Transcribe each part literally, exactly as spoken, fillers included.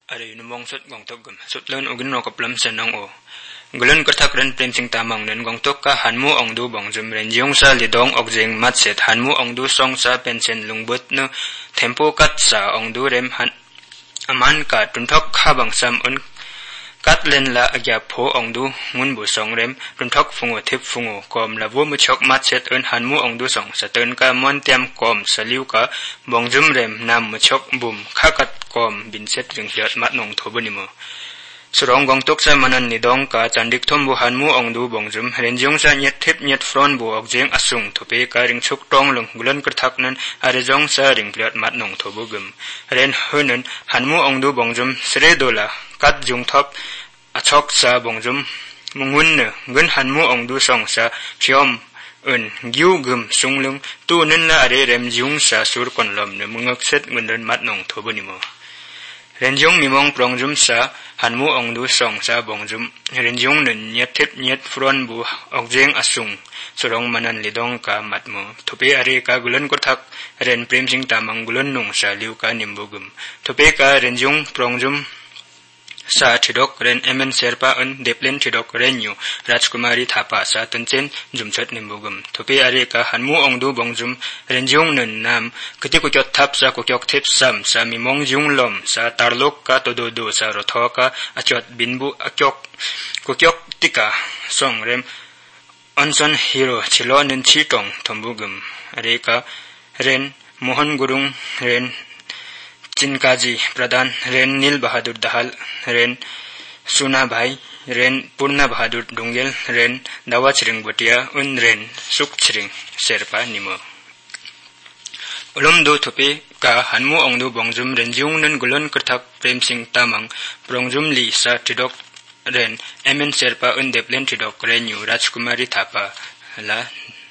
อะไรนุมองสุดกองตกกึมสุดเลื่อนอุกนนกับลำเสนองโอกลุ่นกระทักเรนเปรมสิงตามองเนินกองตกก็หันมูองดูบองจุมเรนยงซาลิดองออกเจงมัดเสร็จหันมูองดูซองซาเป็นเซนลุงบุตเนเทมโปกัดซาองดูเรมหันอามันกัดตุนทกข้าบังซัมอุนกัดเลนละอยาโพองดูงุนบุสองเรมตุนทกฟงอทิพฟงอกอมละวัวมุชกมัดเสร็จอุนหันมูองดูสองสะเตินกามอนเตียมกอมสลิวกะบองจุมเรมนำมุชกบุมข้ากัดกอมบินเสร็จจึงเลียดมัดนองทบุนิโมสรองกองตกซามันนิดองกาจันดิกทอมบุหันมูองดูบองจุมเรนจงซาเนียทิพเนียฟรอนบุออกเจงอสุงทเปการิงชุกตองลงกุลันกระทักนั้นอาริจงซาริงเลียดมัดนองทบุกึมเรนเฮนันหันมูองดูบองจุมเสรโดลากัดจงทับอชอกซาบองจุมมุงุนเนเงินหันมูองดูสองซาพยอมอุนยูกึมสุงลงตู้นั้นละอะไรเรมจงซาสุรคนลมเนมุงอักเซตเงินเดินมัดนองทบุนิโมเรนจงมีมองปรองจุมซาหันมูองดูสองซาบองจุมเรนจงนั้นเนียทิพเนียฟรอนบูออกเจงอสุงสรองมันนันลิดองกามัดโมทุเปอารีกากุลันกุทักเรนเปรมสิงตามังกุลันนงซาลิวกานิมบุกุมทุเปกาเรนจงปรองจุมซาทิดอกเรนเอเมนเซอร์ปาอันเดปเลนทิดอกเรนยูราชกุมารีทาปาซาตันเซนจุมชัดนิมบุกุมทุเปอารีกาหันมูองดูบองจุมเรนจงนั้นนามกติกุจทับซากุจกทิพซัมซามีมองจุงลมซาตาร์ลกกาโตโดโดซารถอกาอจดบินบุอจกกุจกติกาสองเรมอันซันฮีโร่ชิโลนันชีตงทมบุกุมอารีกาเรนโมฮันกุรุงเรนจินกาจีประธานเรนนิลบาฮาดุรดฮัลเรนสุนาไบเรนปุณณบาฮาดุรดุงเกลเรนดาวชริงบติยาอุนเรนสุขชริงเซร์ปานิโมอุลมดูทุเปกาหันมูองดูบองจุมเรนจุงนันกุลนกระทักเปรมสิงตามังปรองจุมลีซาติดอกเรนเอเมนเซร์ปาอุนเดปเลนติดอกเรนยูราชกุมารีทาปาลา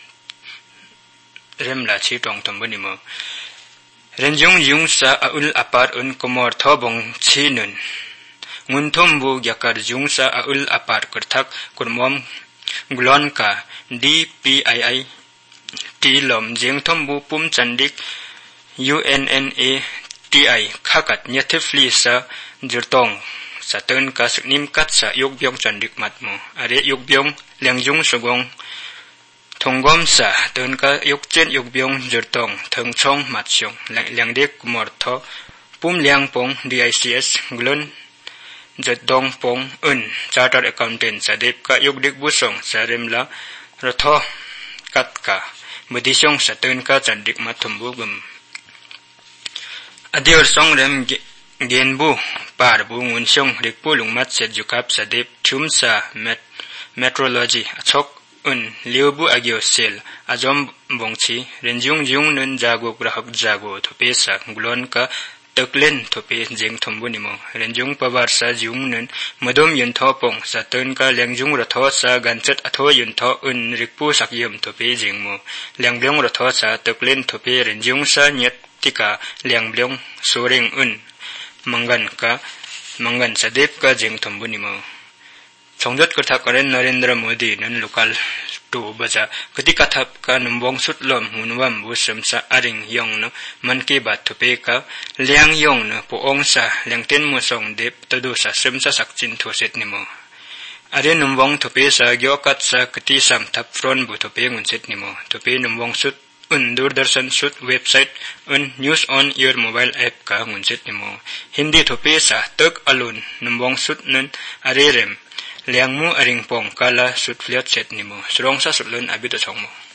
เรมลาชีตองทมบุนิโมเรนจงยุงซาอุลอปาร์อุนกมอร์ทอบงชีนุนงุนทอมบูยาการยุงซาอุลอปาร์กระทักกุนมอมกลอนกาดีพีไอไอทีลมเจงทอมบูปุ่มจันดิกยูเอ็นเอ็นเอทีไอข้ากัดเนติฟลีซาจุดตองสะเตินกาสนิมกัดสะยกเบียงจันดิกมัดโมอะไรยกเบียงเลียงยุงสกงทงกอมสะเดินก็ยกเจนยกเบียงจุดตองถึงช่องมัดชงแหลงเลียงเด็กมอร์ทอปุ่มเลียงปง ดี ไอ ซี เอส กลุ่นจุดตองปงอุน Chartered Accountant สะเด็กก็ยกเด็กบุษงสะเริมละรถทอกัดกะมุดิชงสะเดินก็จันดิกมัดทุมบุกุมอดีตสองเริมเกนบูปาร์บูงุนชงเด็กผู้ลงมัดเสร็จอยู่กับสะเด็กชุมสะเมทเมโทรโลจีชกอุนเลี้ยวบุอาเกียวเซลอาจอมบงชีเรนจุงจุงนันจากุกระหักจากุทุเปสักกลอนกะตกเล่นทุเปเจงทมบุนิโมเรนจุงปวารสาจุงนันมดมยุนทอปงสะเตินกะเลียงจุงระทอสากันจัดอทอยุนทออุนริกปูสักยมทุเปเจงโมเลียงเบียงระทอสาตกเล่นทุเปเรนจุงสาเนียติกาเลียงเบียงสุริงอุนมังกันกะมังกันสะเด็บกะเจงทมบุนิโมชงจัดกระทักเรนนเรนดรโมดีนั้นลูกลตูบจ้าคติกาทับการนุบงสุดลมหุนวัมบุษมสะอริงยองนะมันเก็บบัตถุเปกะเลี้ยงยองนะผู้องศาเลี้ยงเต้นมือส่งเด็บตดูสะสมสะสักจินทุเสตนิโมอรินุบงถุเปสะเกี่ยวกัดสะคติสัมทับฟรอนบุถุเปงุนเสตนิโมถุเปนุบงสุดอุนดูดร์สันสุดเว็บไซต์อุน News on Your Mobile App กะงุนเสตนิโมฮินดีถุเปสะตึกอลุนนุบงสุดนั้นอริเรมเลี้ยงมูอริงปองกาลาสุดเลียดเสร็จนิโมสรองซาสุดเลินอบิตชงโม